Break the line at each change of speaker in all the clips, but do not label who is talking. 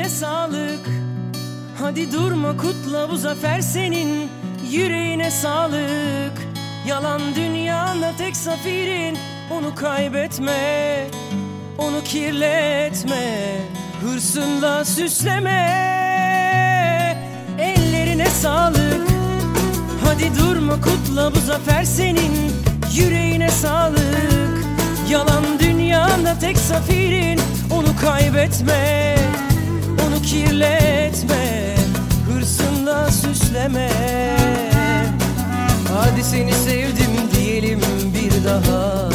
Ellerine sağlık. Hadi durma, kutla, bu zafer senin. Yüreğine sağlık. Yalan dünyanda tek zafirin. Onu kaybetme, onu kirletme, hırsınla süsleme. Ellerine sağlık. Hadi durma, kutla, bu zafer senin. Yüreğine sağlık. Yalan dünyanda tek zafirin. Onu kaybetme, onu kirletme, hırsınla süsleme. Hadi seni sevdim diyelim bir daha.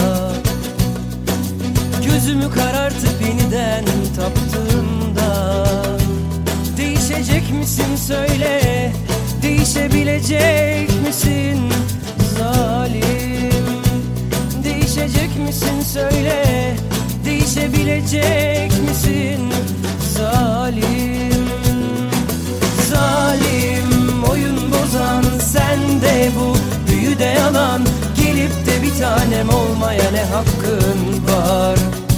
Gözümü karartıp yeniden taptığımda, değişecek misin söyle, değişebilecek misin zalim? Değişecek misin söyle, değişebilecek misin zalim? Zalim, oyun bozan sen de bu büyüde yalan. Gelip de bir tanem olmaya ne hakkın var?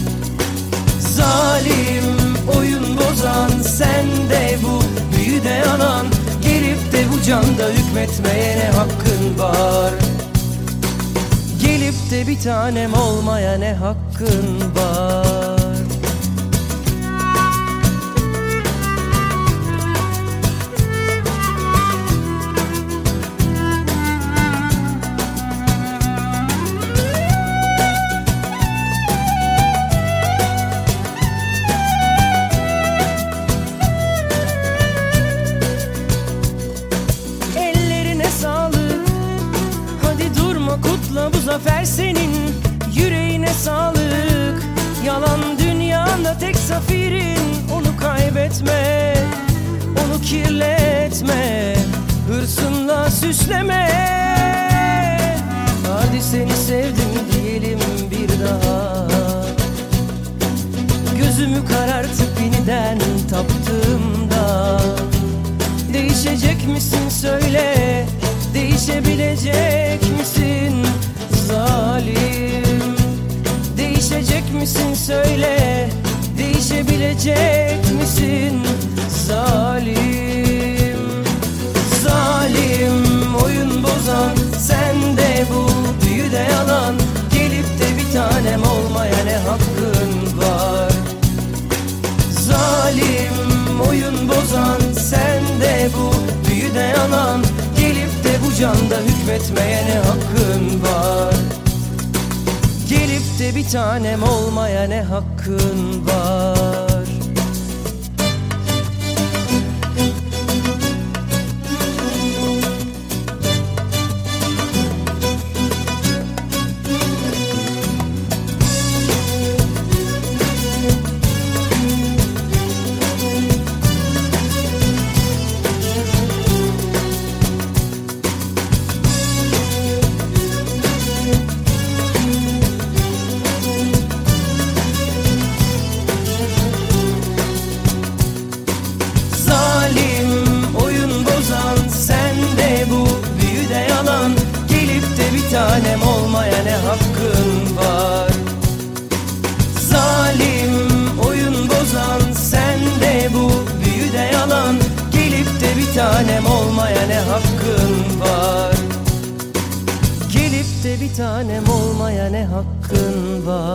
Zalim, oyun bozan sen de bu büyüde yalan. Gelip de bu canda hükmetmeye ne hakkın var? Gelip de bir tanem olmaya ne hakkın var? Ellerine sağlık. Hadi durma, kutla, bu zafer senin. Yüreğine sağlık. Yalan dünyanda tek zafirin. Onu kaybetme, onu kirletme, hırsınla süsleme. Hadi seni sevdim diyelim bir daha. Gözümü karartıp yeniden taptığımda, değişecek misin söyle, değişebilecek misin zalim? Değişecek misin söyle, değişebilecek misin zalim? Zalim, oyun bozan sen de bu büyüde yalan. Gelip de bir tanem olmaya ne hakkın var? Zalim, oyun bozan sen de bu büyüde yalan. Gelip de bu canda hükmetmeye ne hakkın var? Gelip de bir tanem olmaya ne hakkın var? Tanem olmaya ne hakkın var? Zalim, oyun bozan sen de bu büyüde yalan. Gelip de bir tanem olmaya ne hakkın var? Gelip de bir tanem olmaya ne hakkın var?